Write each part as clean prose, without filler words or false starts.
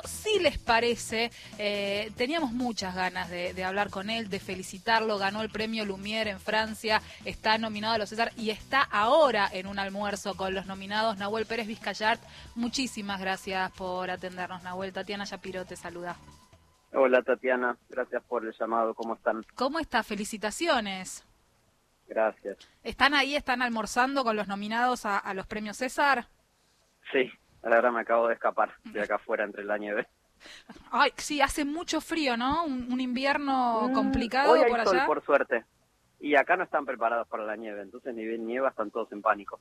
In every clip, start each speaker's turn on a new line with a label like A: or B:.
A: si les parece, teníamos muchas ganas de hablar con él, de felicitarlo. Ganó el premio Lumière en Francia, está nominado a los César y está ahora en un almuerzo con los nominados. Nahuel Pérez Vizcayart, muchísimas gracias por atendernos, Nahuel. Tatiana Shapiro te saluda.
B: Hola Tatiana, gracias por el llamado, ¿cómo están?
A: ¿Cómo está? Felicitaciones.
B: Gracias.
A: ¿Están ahí, están almorzando con los nominados a los premios César?
B: Sí, ahora me acabo de escapar de acá afuera entre la nieve.
A: Ay, sí, hace mucho frío, ¿no? Un invierno complicado
B: hoy hay
A: por
B: sol,
A: allá.
B: por suerte. Y acá no están preparados para la nieve, entonces ni bien nieva, están todos en pánico.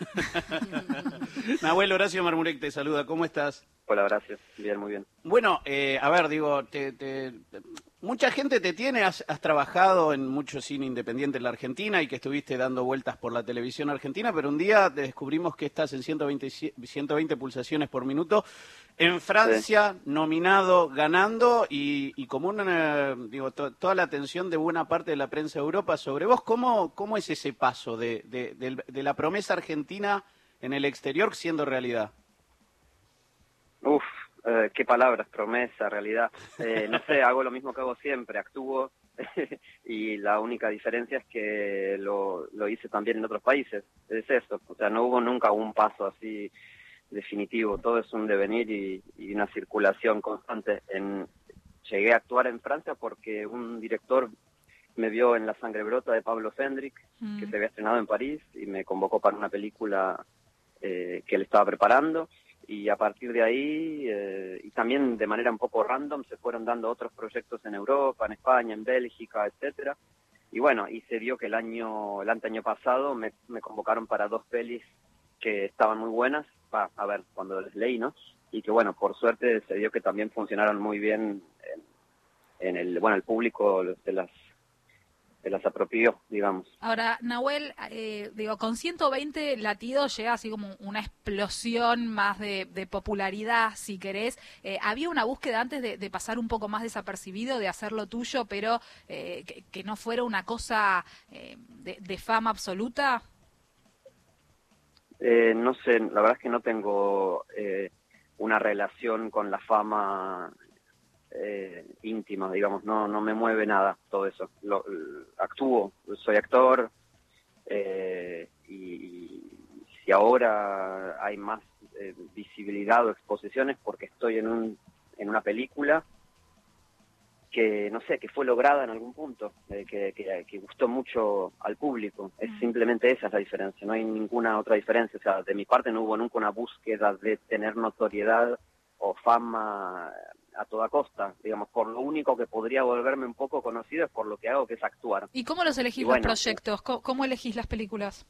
C: Nahuel, Horacio Marmurek te saluda, ¿cómo estás?
B: Hola, gracias. Bien, muy bien.
C: Bueno, a ver, digo, mucha gente te tiene, has trabajado en mucho cine independiente en la Argentina y que estuviste dando vueltas por la televisión argentina, pero un día te descubrimos que estás en 120 pulsaciones por minuto, en Francia, sí, nominado, ganando, y como toda la atención de buena parte de la prensa de Europa sobre vos. ¿Cómo es ese paso de la promesa argentina en el exterior siendo realidad?
B: Uf, qué palabras, promesa, realidad. No sé, hago lo mismo que hago siempre, actúo y la única diferencia es que lo hice también en otros países. Es eso, o sea, no hubo nunca un paso así definitivo, todo es un devenir y una circulación constante. Llegué a actuar en Francia porque un director me vio en La sangre brota de Pablo Fendrick, que se había estrenado en París, y me convocó para una película que él estaba preparando. Y a partir de ahí, y también de manera un poco random, se fueron dando otros proyectos en Europa, en España, en Bélgica, etcétera. Y bueno, y se dio que el año pasado me convocaron para 2 pelis que estaban muy buenas, a ver, cuando les leí, ¿no? Y que bueno, por suerte se dio que también funcionaron muy bien el público se las apropió, digamos.
A: Ahora, Nahuel, con 120 latidos llega así como una explosión más de popularidad, si querés. ¿Había una búsqueda antes de pasar un poco más desapercibido, de hacer lo tuyo, pero que no fuera una cosa de fama absoluta?
B: No sé, la verdad es que no tengo una relación con la fama íntima, digamos, no me mueve nada todo eso. Actúo, soy actor, y si ahora hay más visibilidad o exposiciones porque estoy en una película que, no sé, que fue lograda en algún punto, que gustó mucho al público. Es simplemente esa es la diferencia, no hay ninguna otra diferencia. O sea, de mi parte no hubo nunca una búsqueda de tener notoriedad o fama a toda costa, digamos. Por lo único que podría volverme un poco conocido es por lo que hago, que es actuar.
A: ¿Y cómo los elegís los proyectos? ¿Cómo elegís las películas?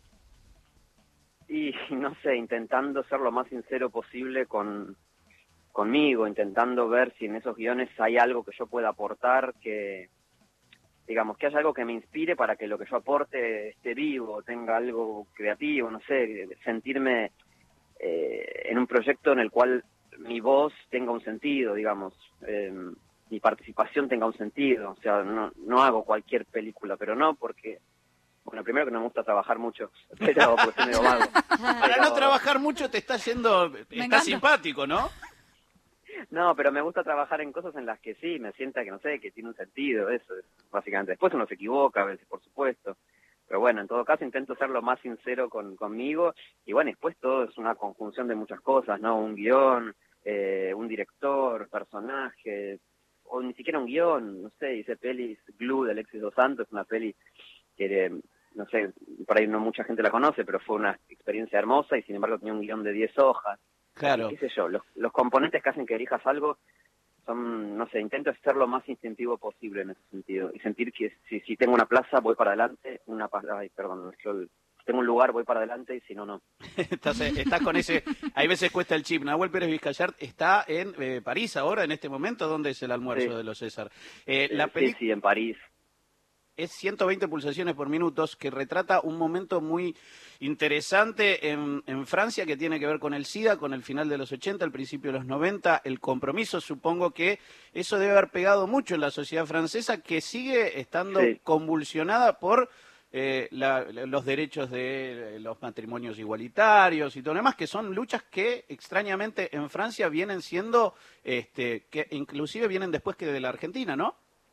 B: Y no sé, intentando ser lo más sincero posible conmigo, intentando ver si en esos guiones hay algo que yo pueda aportar, que digamos, que haya algo que me inspire para que lo que yo aporte esté vivo, tenga algo creativo, no sé, sentirme en un proyecto en el cual mi voz tenga un sentido, digamos, mi participación tenga un sentido. O sea, no hago cualquier película, pero no porque, bueno, primero que no me gusta trabajar mucho, pero pues soy medio vago.
C: Para no trabajar mucho te está yendo, está simpático, ¿no?
B: No, pero me gusta trabajar en cosas en las que sí, me sienta que, no sé, que tiene un sentido, eso es básicamente. Después uno se equivoca a veces, por supuesto. Pero bueno, en todo caso intento ser lo más sincero conmigo. Y bueno, después todo es una conjunción de muchas cosas, ¿no? Un guión, un director, personajes, o ni siquiera un guión, no sé, hice pelis Glue de Alexis Dos Santos, una peli que, no sé, por ahí no mucha gente la conoce, pero fue una experiencia hermosa y sin embargo tenía un guión de 10 hojas.
C: Claro.
B: Y qué sé yo, los componentes que hacen que elijas algo son, no sé, intento ser lo más instintivo posible en ese sentido y sentir que si tengo una plaza voy para adelante, tengo un lugar voy para adelante y si no, no.
C: Estás con ese, hay veces cuesta el chip. Nahuel Pérez Vizcayart está en París ahora, en este momento. ¿Dónde es el almuerzo de los César?
B: Sí, en París.
C: Es 120 pulsaciones por minuto, que retrata un momento muy interesante en Francia que tiene que ver con el SIDA, con el final de los 80, el principio de los 90, el compromiso. Supongo que eso debe haber pegado mucho en la sociedad francesa, que sigue estando convulsionada por los derechos de los matrimonios igualitarios y todo lo demás, que son luchas que extrañamente en Francia vienen siendo, que inclusive vienen después que de la Argentina, ¿no?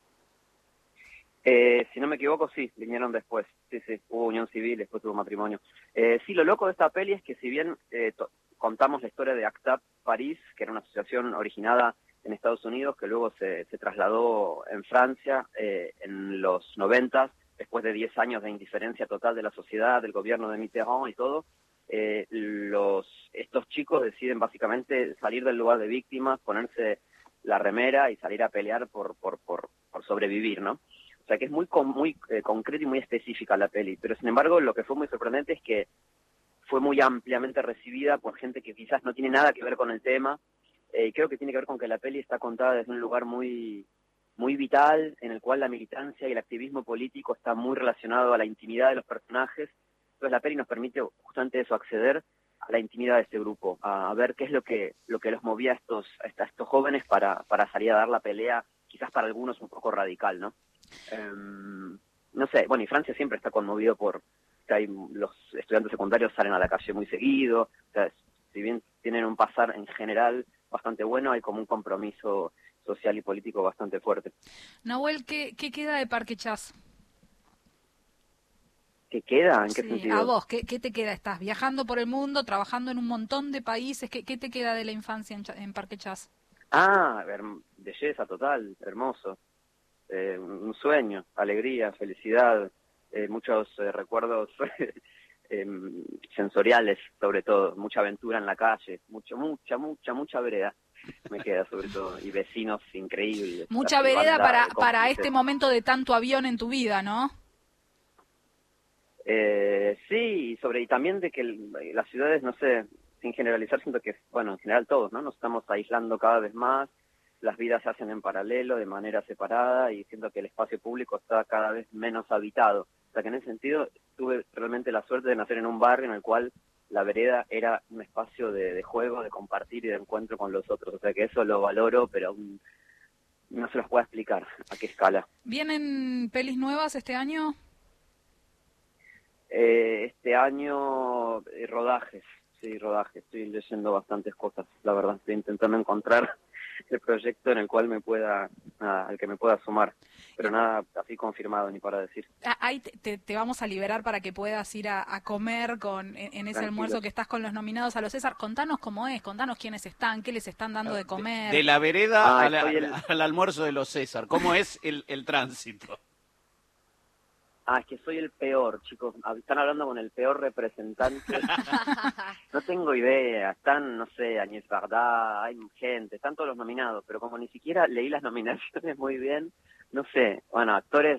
B: Si no me equivoco, sí, vinieron después. Sí, hubo unión civil, después hubo matrimonio. Sí, lo loco de esta peli es que si bien contamos la historia de ACT UP París, que era una asociación originada en Estados Unidos, que luego se trasladó en Francia en los 90, después de 10 años de indiferencia total de la sociedad, del gobierno de Mitterrand y todo, estos chicos deciden básicamente salir del lugar de víctimas, ponerse la remera y salir a pelear por sobrevivir, ¿no? O sea que es muy concreta y muy específica la peli, pero sin embargo lo que fue muy sorprendente es que fue muy ampliamente recibida por gente que quizás no tiene nada que ver con el tema. Creo que tiene que ver con que la peli está contada desde un lugar muy vital, en el cual la militancia y el activismo político está muy relacionado a la intimidad de los personajes. Entonces la peli nos permite justamente eso, acceder a la intimidad de este grupo, a ver qué es lo que los movía a estos jóvenes para salir a dar la pelea, quizás para algunos un poco radical, ¿no? No sé, bueno, y Francia siempre está conmovido por que los estudiantes secundarios salen a la calle muy seguido, o sea, si bien tienen un pasar en general bastante bueno, hay como un compromiso social y político bastante fuerte.
A: Nahuel, ¿qué queda de Parque Chas?
B: ¿Qué queda? ¿En qué
A: Sí,
B: sentido?
A: a vos, ¿qué te queda? Estás viajando por el mundo, trabajando en un montón de países, ¿qué te queda de la infancia en Parque Chas?
B: Belleza total, hermoso. Un sueño, alegría, felicidad, muchos recuerdos sensoriales, sobre todo, mucha aventura en la calle, mucha vereda me queda sobre todo, y vecinos increíbles.
A: Mucha vereda para este momento de tanto avión en tu vida, ¿no?
B: Sí, y también de que las ciudades, no sé, sin generalizar, siento que, bueno, en general todos, ¿no? Nos estamos aislando cada vez más, las vidas se hacen en paralelo, de manera separada, y siento que el espacio público está cada vez menos habitado. O sea que en ese sentido tuve realmente la suerte de nacer en un barrio en el cual la vereda era un espacio de juego, de compartir y de encuentro con los otros. O sea que eso lo valoro, pero no se los puedo explicar a qué escala.
A: ¿Vienen pelis nuevas este año?
B: Este año, rodajes. Estoy leyendo bastantes cosas, la verdad. Estoy intentando encontrar el proyecto en el cual al que me pueda sumar, pero nada así confirmado ni para decir.
A: Ahí te vamos a liberar para que puedas ir a comer en ese
B: Tranquilo.
A: almuerzo que estás con los nominados a los César. Contanos cómo es, contanos quiénes están, qué les están dando de comer.
C: De la vereda al almuerzo de los César, ¿cómo es el tránsito?
B: Es que soy el peor, chicos. Están hablando con el peor representante. No tengo idea. Están, no sé, Agnès Varda, hay gente, están todos los nominados, pero como ni siquiera leí las nominaciones muy bien, no sé. Bueno, actores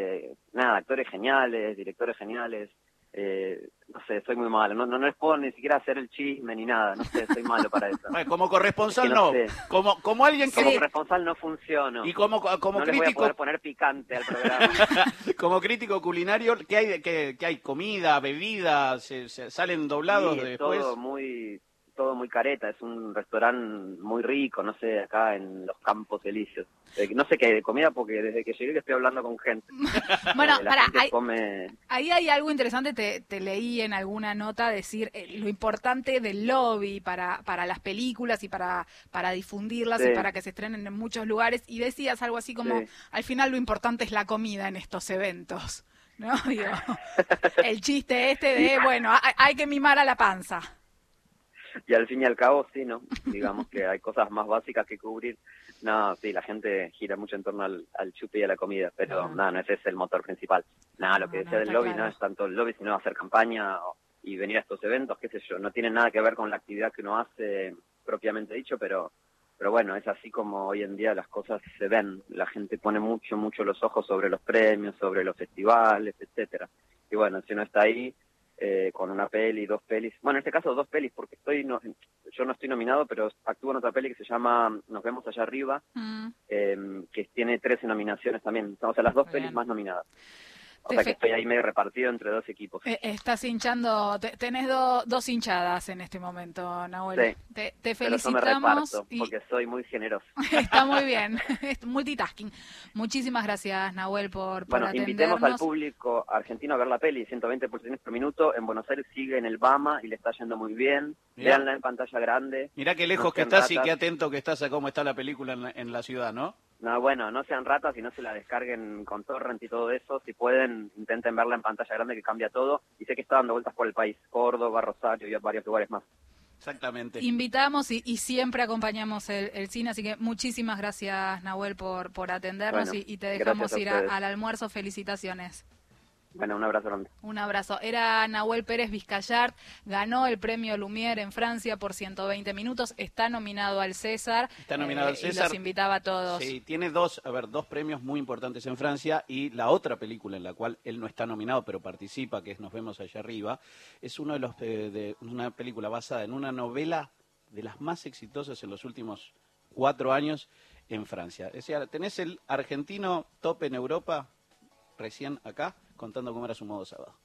B: geniales, directores geniales. No sé, soy muy malo. No les puedo ni siquiera hacer el chisme ni nada. No sé, soy malo para eso.
C: Como corresponsal no. Como alguien que...
B: Como corresponsal no funciono.
C: Y como
B: no
C: crítico...
B: les voy a poder poner picante al programa.
C: Como crítico culinario, ¿qué hay? Comida, bebida, se salen doblados
B: Sí,
C: después.
B: Todo muy careta, es un restaurante muy rico, no sé, acá en los Campos Elíseos. No sé qué hay de comida porque desde que llegué estoy hablando con gente.
A: Bueno,
B: come...
A: ahí hay algo interesante, te leí en alguna nota decir lo importante del lobby para las películas y para difundirlas y para que se estrenen en muchos lugares, y decías algo así como, al final lo importante es la comida en estos eventos, ¿no? Digo, el chiste de, bueno, hay que mimar a la panza.
B: Y al fin y al cabo, sí, ¿no? Digamos que hay cosas más básicas que cubrir. No, sí, la gente gira mucho en torno al chupe y a la comida, pero no ese es el motor principal. Lo que decía del lobby no es tanto el lobby, sino hacer campaña y venir a estos eventos, qué sé yo. No tiene nada que ver con la actividad que uno hace propiamente dicho, pero bueno, es así como hoy en día las cosas se ven. La gente pone mucho los ojos sobre los premios, sobre los festivales, etcétera. Y bueno, si uno está ahí con una peli, 2 pelis, bueno, en este caso 2 pelis porque yo no estoy nominado, pero actúo en otra peli que se llama Nos vemos allá arriba, que tiene 13 nominaciones también, o sea, las 2 pelis más nominadas. O sea que estoy ahí medio repartido entre dos equipos.
A: Estás hinchando, tenés dos hinchadas en este momento, Nahuel.
B: Sí,
A: Te
B: pero yo me
A: felicitamos.
B: reparto porque soy muy generoso.
A: Está muy bien, multitasking. Muchísimas gracias, Nahuel, por
B: Bueno, invitemos al
A: atendernos.
B: público argentino a ver la peli, 120 pulsaciones por minuto. En Buenos Aires sigue en el Bama y le está yendo muy bien.
C: Mirá.
B: Véanla en pantalla grande.
C: Mirá qué lejos
B: No
C: que
B: sean
C: estás y
B: ratas.
C: qué atento que estás a cómo está la película en la ciudad, ¿no?
B: No, bueno, no sean ratas y no se la descarguen con torrent y todo eso. Si pueden, intenten verla en pantalla grande que cambia todo. Y sé que está dando vueltas por el país, Córdoba, Rosario y varios lugares más.
C: Exactamente.
A: Invitamos y siempre acompañamos el cine, así que muchísimas gracias, Nahuel, por atendernos
B: Bueno,
A: y te dejamos
B: gracias a
A: ir
B: ustedes.
A: al almuerzo. Felicitaciones.
B: Bueno, un abrazo grande.
A: Un abrazo. Era Nahuel Pérez Vizcayart, ganó el premio Lumière en Francia por 120 minutos, está nominado al César.
C: Está nominado al César.
A: Y los invitaba a todos.
C: Sí, tiene dos premios muy importantes en Francia y la otra película en la cual él no está nominado pero participa, que es Nos vemos allá arriba, es uno de los de una película basada en una novela de las más exitosas en los últimos 4 años en Francia. Es decir, tenés el argentino top en Europa recién acá contando cómo era su modo sábado.